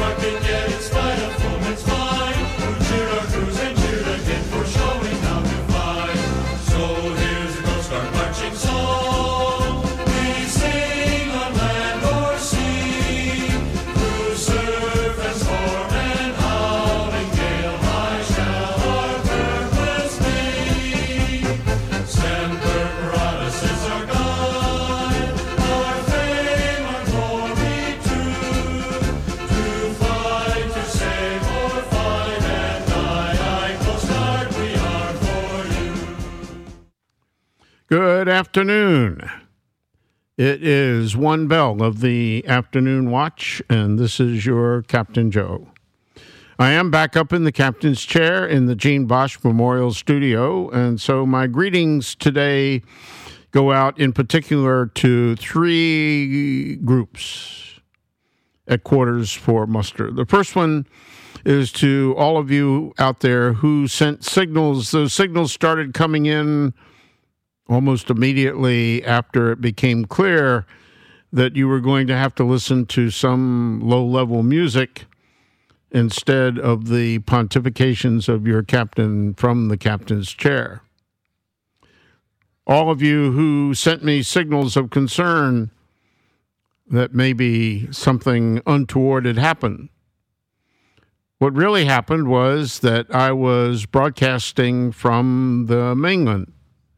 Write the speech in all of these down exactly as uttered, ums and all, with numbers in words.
struck it yet in spite of foeman's fine, who cheered our crews and cheered again for showing how to fight. So here's the Coast Guard marching song we sing on land or sea, through surf and storm and howling gale, high shall our purpose be. Semper Paratus is our guide, our fame, our glory too, to fight, to save, or fight and die. Aye, Coast Guard, we are for you. Good afternoon. It is one bell of the afternoon watch, and this is your Captain Joe. I am back up in the captain's chair in the Gene Bosch Memorial Studio, and so my greetings today go out in particular to three groups at Quarters for Muster. The first one is to all of you out there who sent signals. Those signals started coming in almost immediately after it became clear that you were going to have to listen to some low-level music instead of the pontifications of your captain from the captain's chair. All of you who sent me signals of concern that maybe something untoward had happened. What really happened was that I was broadcasting from the mainland.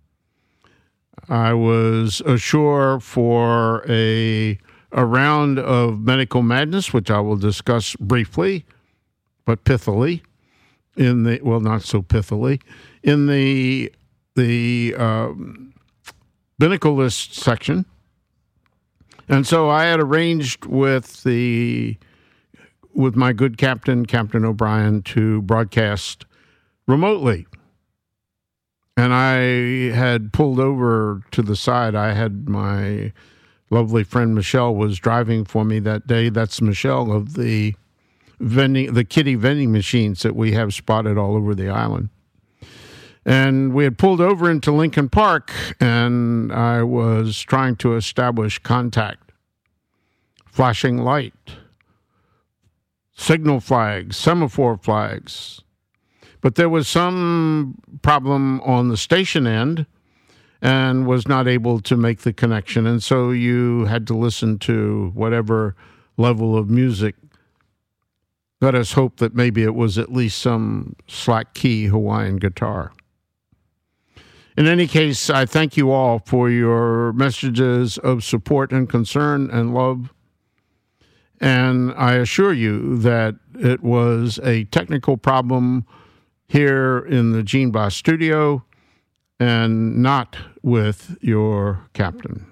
I was ashore for a, a round of medical madness, which I will discuss briefly, but pithily, in the, well, not so pithily, in the, the um, Binnacle List section. And so I had arranged with the, with my good captain, Captain O'Brien, to broadcast remotely. And I had pulled over to the side. I had my lovely friend Michelle was driving for me that day. That's Michelle of the vending, the kitty vending machines that we have spotted all over the island. And we had pulled over into Lincoln Park, and I was trying to establish contact. Flashing light, signal flags, semaphore flags. But there was some problem on the station end and was not able to make the connection. And so you had to listen to whatever level of music. Let us hope that maybe it was at least some slack key Hawaiian guitar. In any case, I thank you all for your messages of support and concern and love. And I assure you that it was a technical problem here in the Gene Bosch studio and not with your captain.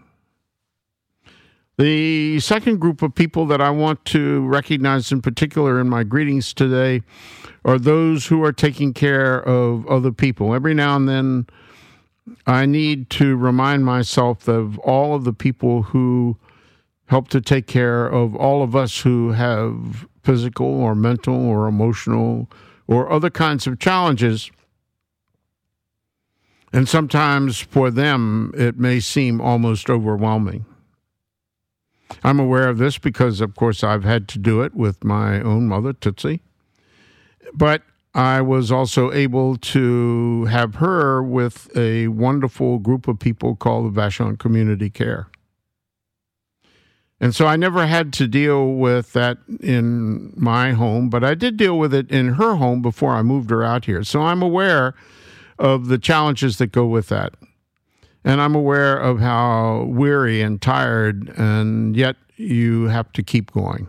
The second group of people that I want to recognize in particular in my greetings today are those who are taking care of other people. Every now and then I need to remind myself of all of the people who help to take care of all of us who have physical or mental or emotional or other kinds of challenges. And sometimes for them, it may seem almost overwhelming. I'm aware of this because, of course, I've had to do it with my own mother, Tootsie. But I was also able to have her with a wonderful group of people called the Vashon Community Care. And so I never had to deal with that in my home, but I did deal with it in her home before I moved her out here. So I'm aware of the challenges that go with that. And I'm aware of how weary and tired, and yet you have to keep going.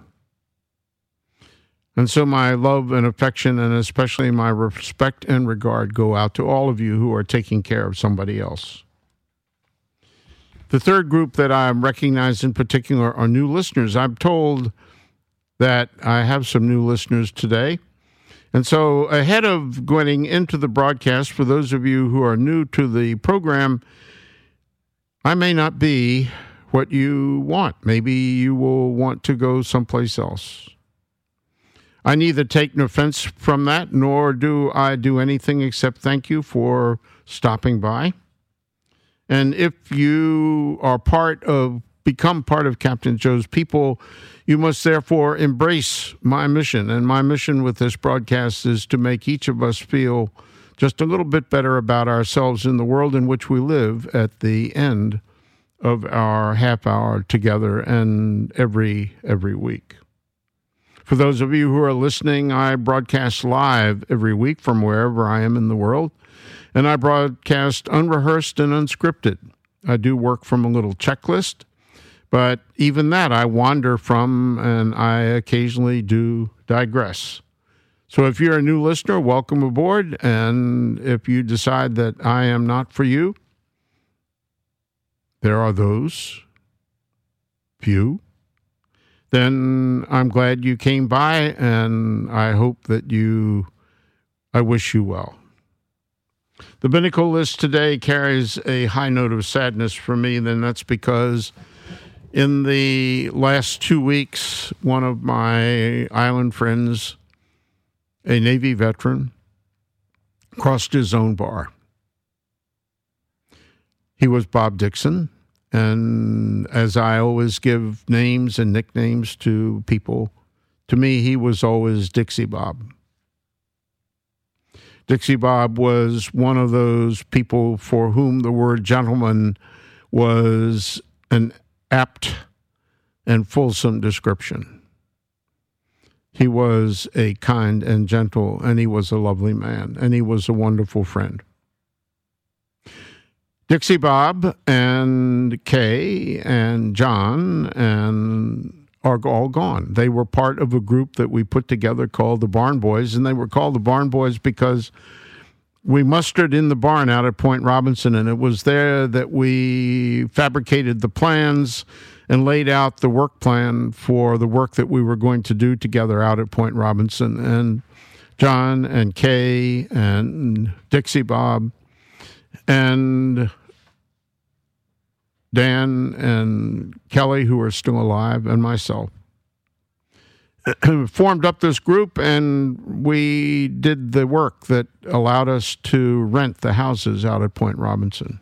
And so my love and affection, and especially my respect and regard, go out to all of you who are taking care of somebody else. The third group that I'm recognized in particular are new listeners. I'm told that I have some new listeners today. And so ahead of going into the broadcast, for those of you who are new to the program, I may not be what you want. Maybe you will want to go someplace else. I neither take no offense from that, nor do I do anything except thank you for stopping by. And if you are part of become part of Captain Joe's people, you must therefore embrace my mission. And my mission with this broadcast is to make each of us feel just a little bit better about ourselves in the world in which we live at the end of our half hour together and every every week. For those of you who are listening, I broadcast live every week from wherever I am in the world, and I broadcast unrehearsed and unscripted. I do work from a little checklist, but even that I wander from, and I occasionally do digress. So if you're a new listener, welcome aboard, and if you decide that I am not for you, there are those few, then I'm glad you came by, and I hope that you, I wish you well. The Binnacle list today carries a high note of sadness for me, and that's because in the last two weeks, one of my island friends, a Navy veteran, crossed his own bar. He was Bob Dixon, and as I always give names and nicknames to people, to me he was always Dixie Bob. Dixie Bob was one of those people for whom the word gentleman was an apt and fulsome description. He was a kind and gentle, and he was a lovely man, and he was a wonderful friend. Dixie Bob and Kay and John and are all gone. They were part of a group that we put together called the Barn Boys, and they were called the Barn Boys because we mustered in the barn out at Point Robinson, and it was there that we fabricated the plans and laid out the work plan for the work that we were going to do together out at Point Robinson. And John and Kay and Dixie Bob and Dan and Kelly, who are still alive, and myself, formed up this group, and we did the work that allowed us to rent the houses out at Point Robinson.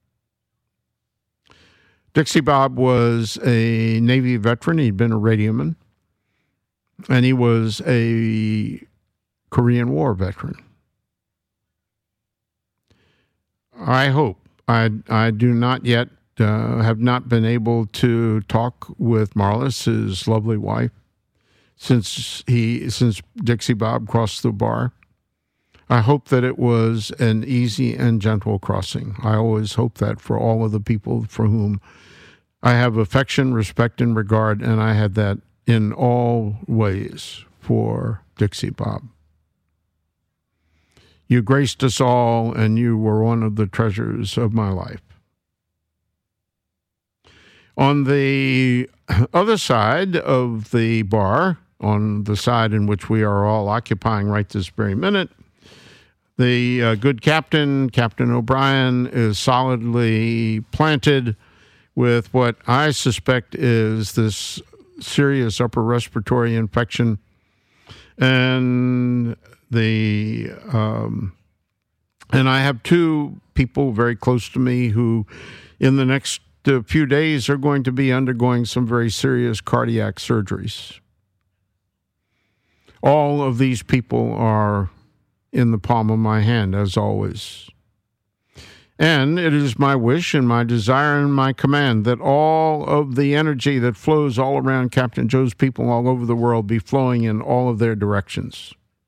Dixie Bob was a Navy veteran. He'd been a radioman, and he was a Korean War veteran. I hope, I, I do not yet, uh, have not been able to talk with Marlis, his lovely wife, since he, since Dixie Bob crossed the bar. I hope that it was an easy and gentle crossing. I always hope that for all of the people for whom I have affection, respect, and regard, and I had that in all ways for Dixie Bob. You graced us all, and you were one of the treasures of my life. On the other side of the bar, on the side in which we are all occupying right this very minute, the uh, good captain, Captain O'Brien, is solidly planted with what I suspect is this serious upper respiratory infection. And the um, and I have two people very close to me who in the next uh, few days are going to be undergoing some very serious cardiac surgeries. All of these people are in the palm of my hand, as always. And it is my wish and my desire and my command that all of the energy that flows all around Captain Joe's people all over the world be flowing in all of their directions.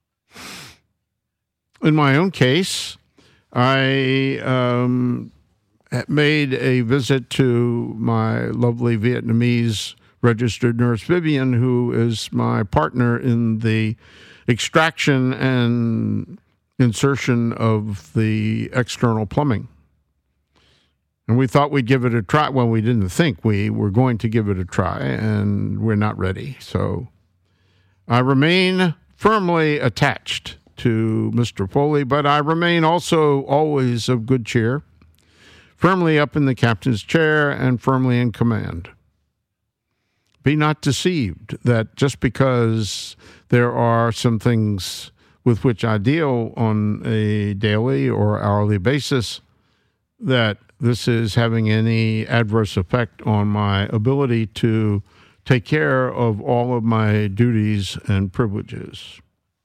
In my own case, I um, made a visit to my lovely Vietnamese registered nurse, Vivian, who is my partner in the extraction and insertion of the external plumbing. And we thought we'd give it a try. Well, we didn't think we were going to give it a try, and we're not ready. So I remain firmly attached to Mister Foley, but I remain also always of good cheer, firmly up in the captain's chair and firmly in command. Be not deceived that just because there are some things with which I deal on a daily or hourly basis that this is having any adverse effect on my ability to take care of all of my duties and privileges.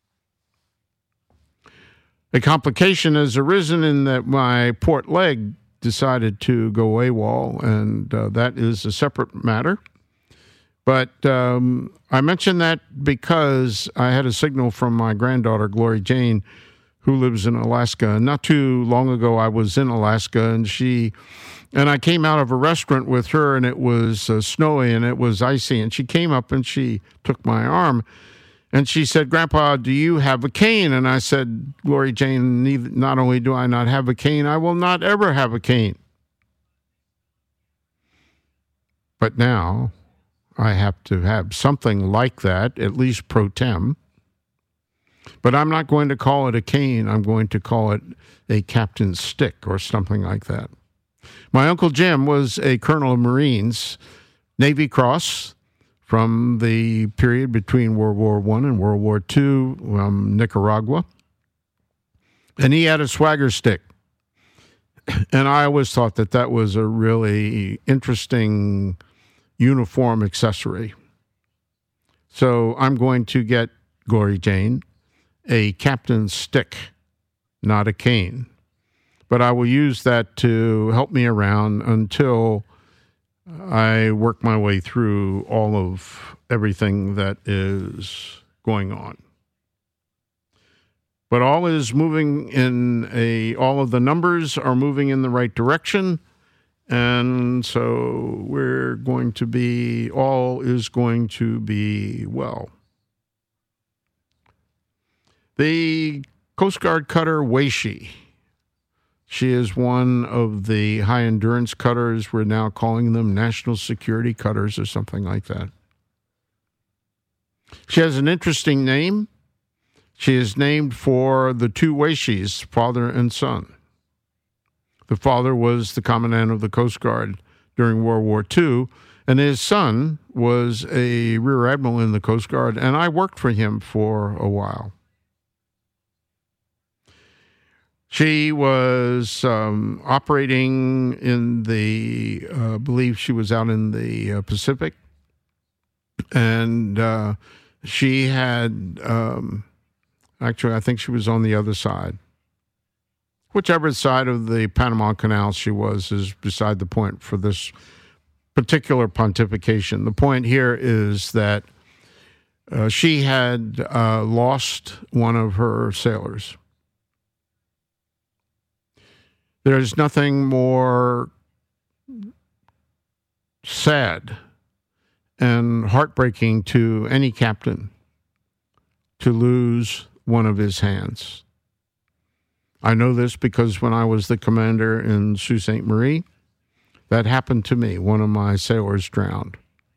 A complication has arisen in that my port leg decided to go AWOL, and uh, that is a separate matter. But um, I mention that because I had a signal from my granddaughter, Glory Jane, who lives in Alaska. Not too long ago, I was in Alaska, and she and I came out of a restaurant with her, and it was uh, snowy and it was icy. And she came up and she took my arm, and she said, "Grandpa, do you have a cane?" And I said, "Glory Jane, neither, not only do I not have a cane, I will not ever have a cane." But now I have to have something like that, at least pro tem. But I'm not going to call it a cane. I'm going to call it a captain's stick or something like that. My Uncle Jim was a colonel of Marines, Navy Cross, from the period between World War One and World War Two, um, Nicaragua. And he had a swagger stick. And I always thought that that was a really interesting uniform accessory. So I'm going to get Glory Jane a captain's stick, not a cane. But I will use that to help me around until I work my way through all of everything that is going on. But all is moving in a, all of the numbers are moving in the right direction. And so we're going to be, all is going to be well. The Coast Guard cutter Weishi. She is one of the high-endurance cutters. We're now calling them national security cutters or something like that. She has an interesting name. She is named for the two Weishis, father and son. The father was the commandant of the Coast Guard during World War Two, and his son was a rear admiral in the Coast Guard, and I worked for him for a while. She was um, operating in the, uh, I believe she was out in the uh, Pacific, and uh, she had, um, actually, I think she was on the other side. Whichever side of the Panama Canal she was is beside the point for this particular pontification. The point here is that uh, she had uh, lost one of her sailors. There's nothing more sad and heartbreaking to any captain to lose one of his hands. I know this because when I was the commander in Sault Ste. Marie, that happened to me. One of my sailors drowned.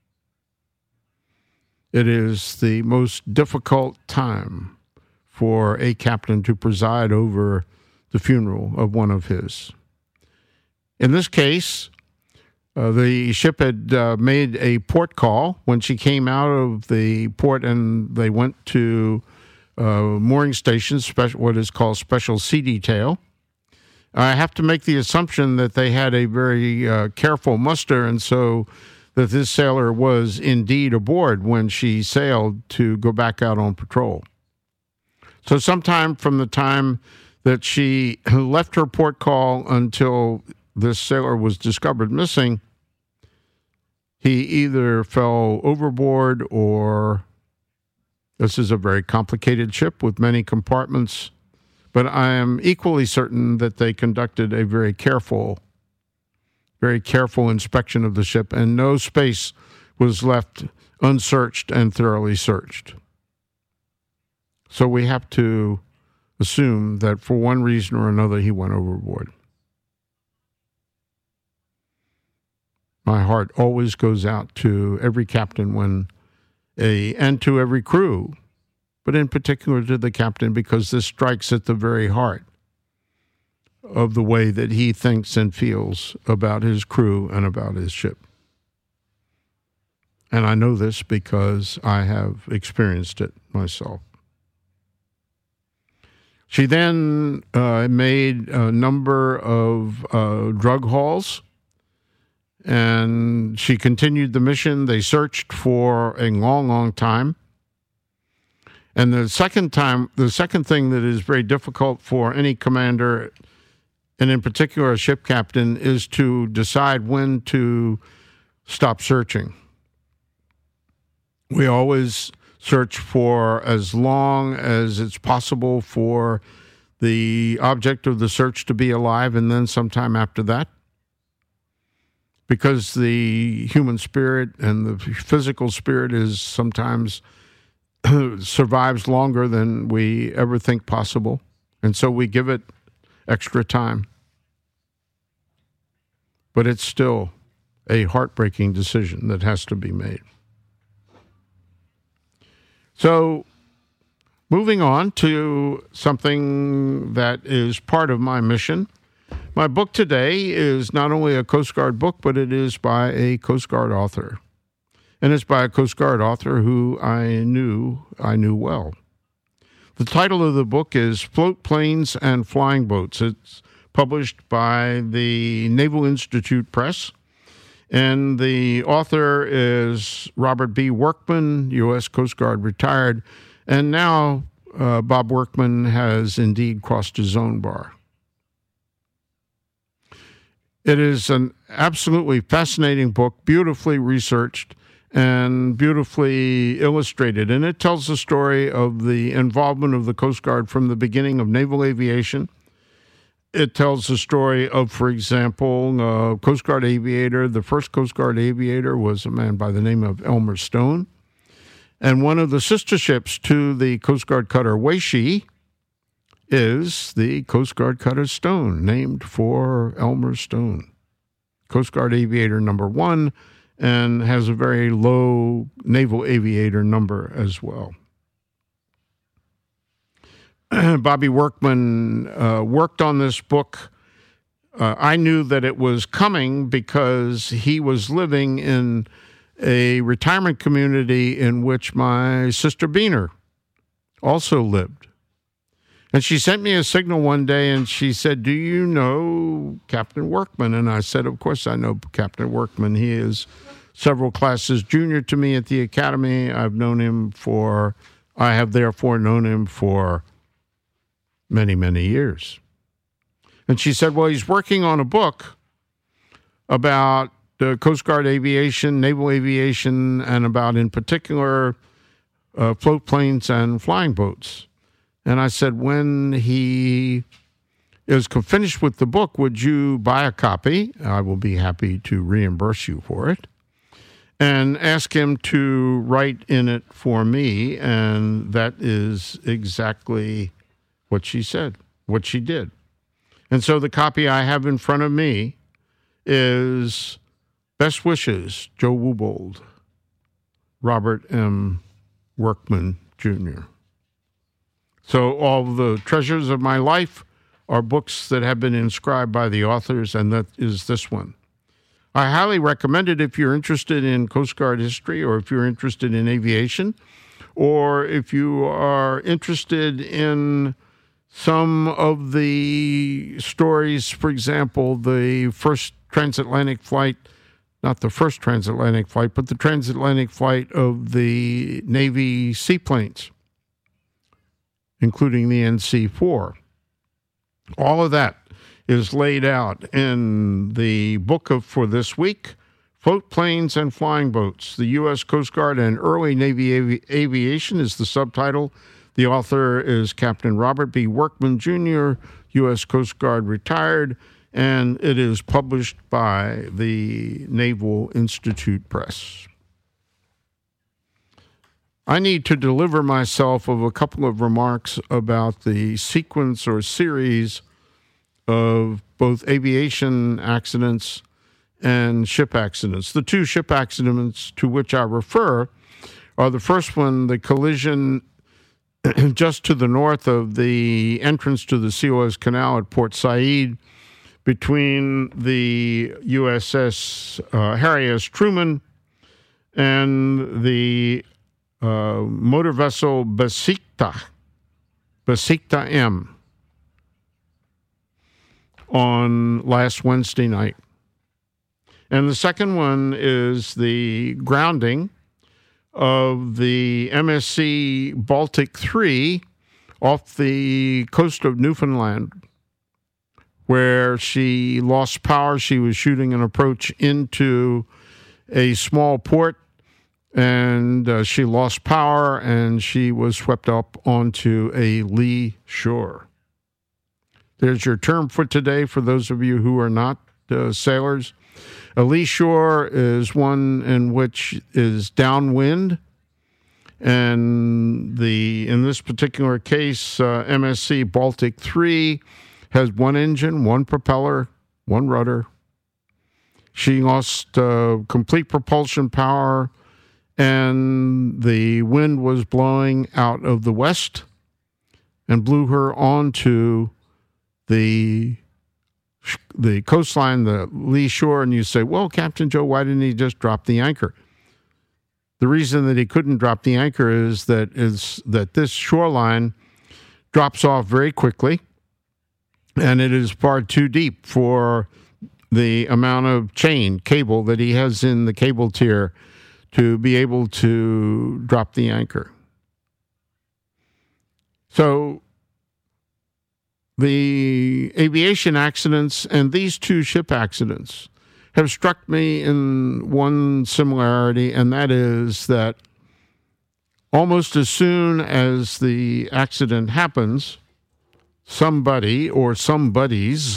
It is the most difficult time for a captain to preside over the funeral of one of his. In this case, uh, the ship had uh, made a port call when she came out of the port, and they went to uh, mooring stations, special, what is called special sea detail. I have to make the assumption that they had a very uh, careful muster, and so that this sailor was indeed aboard when she sailed to go back out on patrol. So sometime from the time that she left her port call until this sailor was discovered missing, he either fell overboard or, this is a very complicated ship with many compartments, but I am equally certain that they conducted a very careful, very careful inspection of the ship, and no space was left unsearched and thoroughly searched. So we have to assume that for one reason or another he went overboard. My heart always goes out to every captain when a and to every crew, but in particular to the captain, because this strikes at the very heart of the way that he thinks and feels about his crew and about his ship. And I know this because I have experienced it myself. She then uh, made a number of uh, drug hauls, and she continued the mission. They searched for a long, long time. And the second time, the second thing that is very difficult for any commander, and in particular a ship captain, is to decide when to stop searching. We always search for as long as it's possible for the object of the search to be alive, and then sometime after that, because the human spirit and the physical spirit is sometimes survives longer than we ever think possible, and so we give it extra time. But it's still a heartbreaking decision that has to be made. So, moving on to something that is part of my mission. My book today is not only a Coast Guard book, but it is by a Coast Guard author. And it's by a Coast Guard author who I knew, I knew well. The title of the book is Float Planes and Flying Boats. It's published by the Naval Institute Press. And the author is Robert B. Workman, U S Coast Guard retired. And now uh, Bob Workman has indeed crossed his own bar. It is an absolutely fascinating book, beautifully researched and beautifully illustrated. And it tells the story of the involvement of the Coast Guard from the beginning of naval aviation. It tells the story of, for example, uh, Coast Guard aviator. The first Coast Guard aviator was a man by the name of Elmer Stone. And one of the sister ships to the Coast Guard cutter Weishi is the Coast Guard cutter Stone, named for Elmer Stone. Coast Guard aviator number one, and has a very low naval aviator number as well. Bobby Workman uh, worked on this book. Uh, I knew that it was coming because he was living in a retirement community in which my sister Beaner also lived. And she sent me a signal one day and she said, "Do you know Captain Workman?" And I said, "Of course I know Captain Workman. He is several classes junior to me at the academy. I've known him for, I have therefore known him for many, many years." And she said, "Well, he's working on a book about the Coast Guard aviation, naval aviation, and about, in particular, uh, float planes and flying boats." And I said, "When he is finished with the book, would you buy a copy? I will be happy to reimburse you for it. And ask him to write in it for me." And that is exactly what she said, what she did. And so the copy I have in front of me is Best Wishes, Joe Woobold, Robert M. Workman, Junior So all the treasures of my life are books that have been inscribed by the authors, and that is this one. I highly recommend it if you're interested in Coast Guard history, or if you're interested in aviation, or if you are interested in some of the stories, for example, the first transatlantic flight, not the first transatlantic flight, but the transatlantic flight of the Navy seaplanes, including the N C four. All of that is laid out in the book of for this week, Float Planes and Flying Boats, the U S Coast Guard and Early Navy Avi- Aviation is the subtitle. The author is Captain Robert B. Workman, Junior, U S Coast Guard retired, and it is published by the Naval Institute Press. I need to deliver myself of a couple of remarks about the sequence or series of both aviation accidents and ship accidents. The two ship accidents to which I refer are the first one, the collision just to the north of the entrance to the Suez Canal at Port Said between the U S S uh, Harry S. Truman and the uh, motor vessel Besikta, Besikta M. on last Wednesday night. And the second one is the grounding of the M S C Baltic three off the coast of Newfoundland, where she lost power. She was shooting an approach into a small port, and uh, she lost power, and she was swept up onto a lee shore. There's your term for today for those of you who are not uh, sailors. A lee shore is one in which is downwind, and the in this particular case, uh, M S C Baltic three has one engine, one propeller, one rudder. She lost uh, complete propulsion power, and the wind was blowing out of the west and blew her onto the the coastline, the lee shore, and you say, well, Captain Joe, why didn't he just drop the anchor? The reason that he couldn't drop the anchor is that is that this shoreline drops off very quickly, and it is far too deep for the amount of chain cable that he has in the cable tier to be able to drop the anchor. So the aviation accidents and these two ship accidents have struck me in one similarity, and that is that almost as soon as the accident happens, somebody or somebodies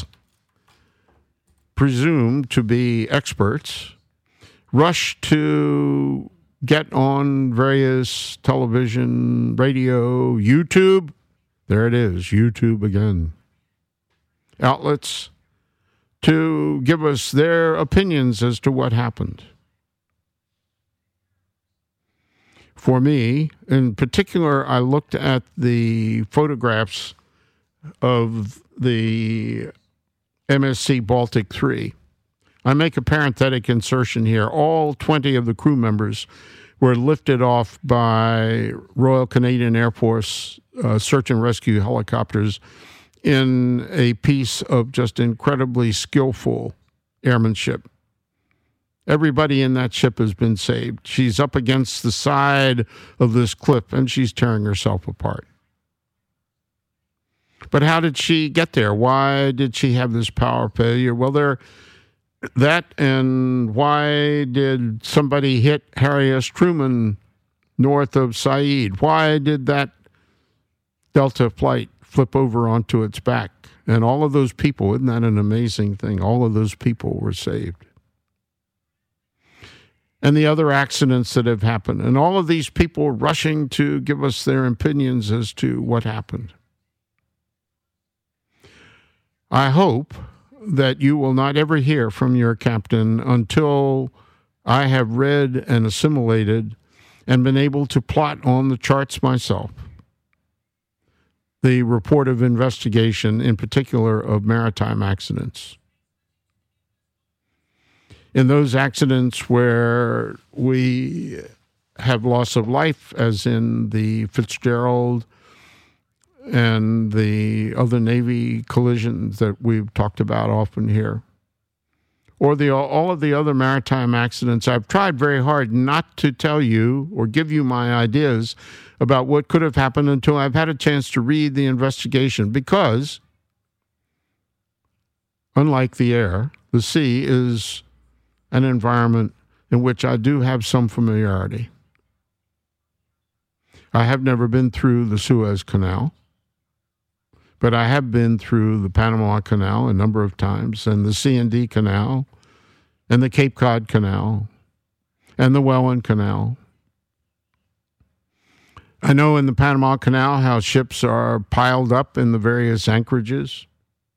presumed to be experts rush to get on various television, radio, YouTube. There it is, YouTube again. Outlets to give us their opinions as to what happened. For me, in particular, I looked at the photographs of the M S C Baltic three. I make a parenthetic insertion here. All twenty of the crew members were lifted off by Royal Canadian Air Force uh, search and rescue helicopters in a piece of just incredibly skillful airmanship. Everybody in that ship has been saved. She's up against the side of this cliff, and she's tearing herself apart. But how did she get there? Why did she have this power failure? Well, there, that and why did somebody hit Harry S. Truman north of Said? Why did that Delta flight flip over onto its back? And all of those people, isn't that an amazing thing? All of those people were saved. And the other accidents that have happened. And all of these people rushing to give us their opinions as to what happened. I hope that you will not ever hear from your captain until I have read and assimilated and been able to plot on the charts myself the report of investigation, in particular of maritime accidents. In those accidents where we have loss of life, as in the Fitzgerald and the other Navy collisions that we've talked about often here, or the all of the other maritime accidents, I've tried very hard not to tell you or give you my ideas about what could have happened until I've had a chance to read the investigation, because, unlike the air, the sea is an environment in which I do have some familiarity. I have never been through the Suez Canal, but I have been through the Panama Canal a number of times, and the C and D Canal, and the Cape Cod Canal, and the Welland Canal. I know in the Panama Canal how ships are piled up in the various anchorages.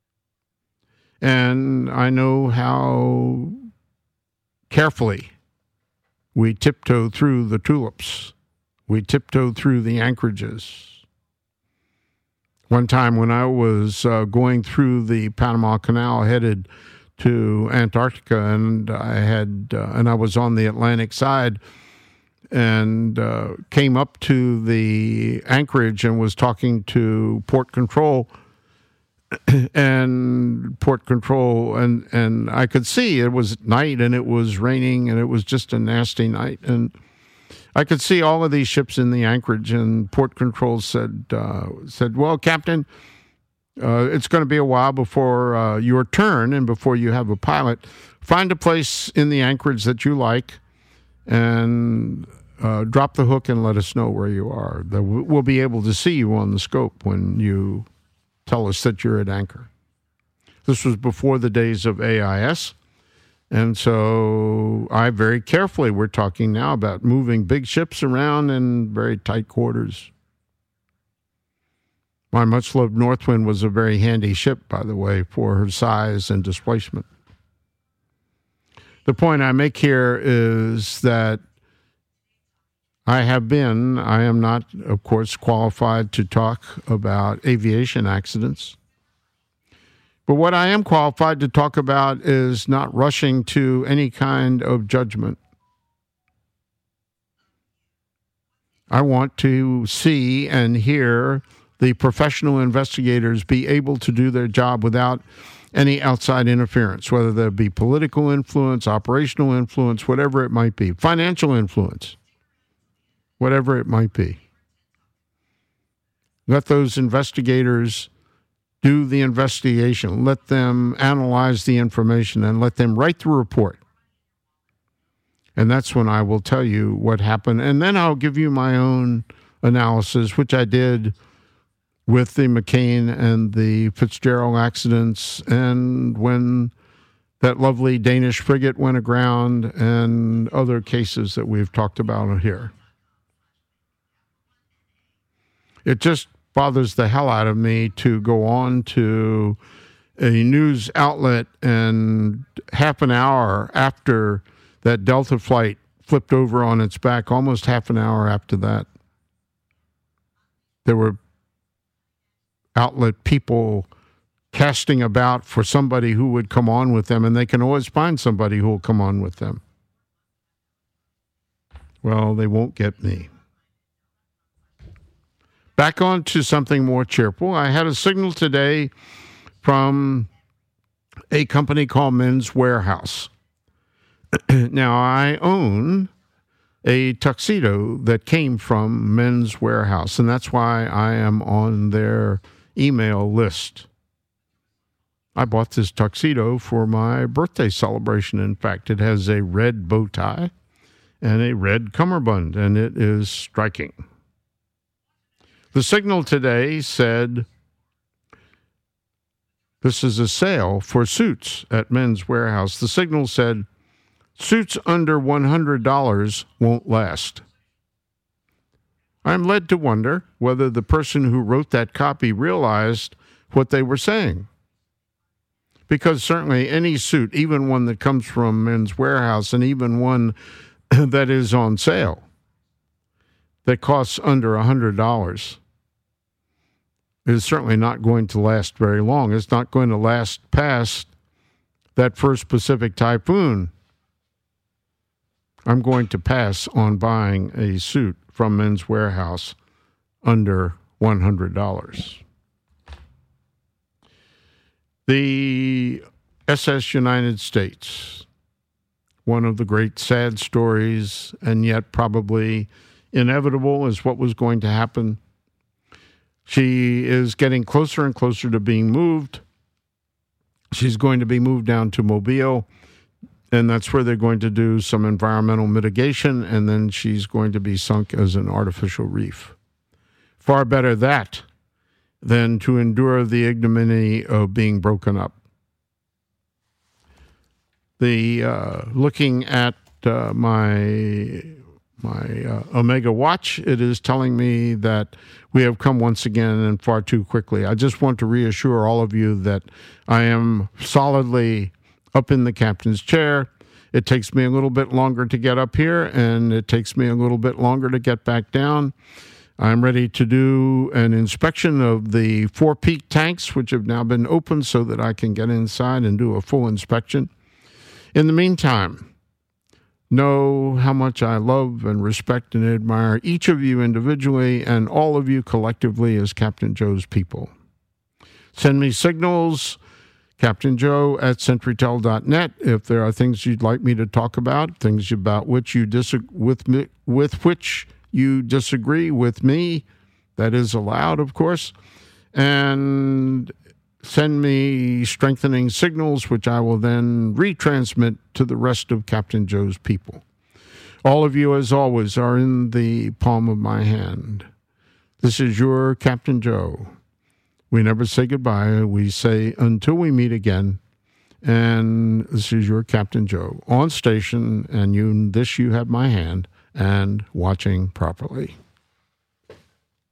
And I know how carefully we tiptoe through the tulips. We tiptoe through the anchorages. One time when I was uh, going through the Panama Canal headed to Antarctica, and I had uh, and I was on the Atlantic side, and uh, came up to the anchorage and was talking to port control, and port control, and, and I could see it was night and it was raining and it was just a nasty night. And I could see all of these ships in the anchorage, and port control said, uh, said, well, Captain, uh, it's going to be a while before uh, your turn and before you have a pilot. Find a place in the anchorage that you like and uh, drop the hook and let us know where you are. We'll be able to see you on the scope when you tell us that you're at anchor. This was before the days of A I S. And so I very carefully, we're talking now about moving big ships around in very tight quarters. My much-loved Northwind was a very handy ship, by the way, for her size and displacement. The point I make here is that I have been, I am not, of course, qualified to talk about aviation accidents. But what I am qualified to talk about is not rushing to any kind of judgment. I want to see and hear the professional investigators be able to do their job without any outside interference, whether there be political influence, operational influence, whatever it might be, financial influence, whatever it might be. Let those investigators do the investigation. Let them analyze the information and let them write the report. And that's when I will tell you what happened. And then I'll give you my own analysis, which I did with the McCain and the Fitzgerald accidents, and when that lovely Danish frigate went aground, and other cases that we've talked about here. It just bothers the hell out of me to go on to a news outlet and half an hour after that Delta flight flipped over on its back, almost half an hour after that, there were outlet people casting about for somebody who would come on with them, and they can always find somebody who will come on with them. Well, they won't get me. Back on to something more cheerful. I had a signal today from a company called Men's Wearhouse. Now, I own a tuxedo that came from Men's Wearhouse, and that's why I am on their email list. I bought this tuxedo for my birthday celebration. In fact, it has a red bow tie and a red cummerbund, and it is striking. The signal today said, this is a sale for suits at Men's Wearhouse. The signal said, suits under one hundred dollars won't last. I'm led to wonder whether the person who wrote that copy realized what they were saying. Because certainly any suit, even one that comes from Men's Wearhouse, and even one that is on sale, that costs under one hundred dollars, is certainly not going to last very long. It's not going to last past that first Pacific typhoon. I'm going to pass on buying a suit from Men's Wearhouse under one hundred dollars. The S S United States, one of the great sad stories, and yet probably inevitable, is what was going to happen. She is getting closer and closer to being moved. She's going to be moved down to Mobile, and that's where they're going to do some environmental mitigation, and then she's going to be sunk as an artificial reef. Far better that than to endure the ignominy of being broken up. The uh, looking at uh, my my uh, Omega watch, it is telling me that we have come once again and far too quickly. I just want to reassure all of you that I am solidly up in the captain's chair. It takes me a little bit longer to get up here, and it takes me a little bit longer to get back down. I'm ready to do an inspection of the four peak tanks, which have now been opened so that I can get inside and do a full inspection. In the meantime, know how much I love and respect and admire each of you individually and all of you collectively as Captain Joe's people. Send me signals, Captain Joe at sentrytel dot net. If there are things you'd like me to talk about, things about which you disagree with me, with which you disagree with me, that is allowed, of course. And send me strengthening signals, which I will then retransmit to the rest of Captain Joe's people. All of you, as always, are in the palm of my hand. This is your Captain Joe. We never say goodbye. We say until we meet again. And this is your Captain Joe on station, and you, this you have my hand, and watching properly.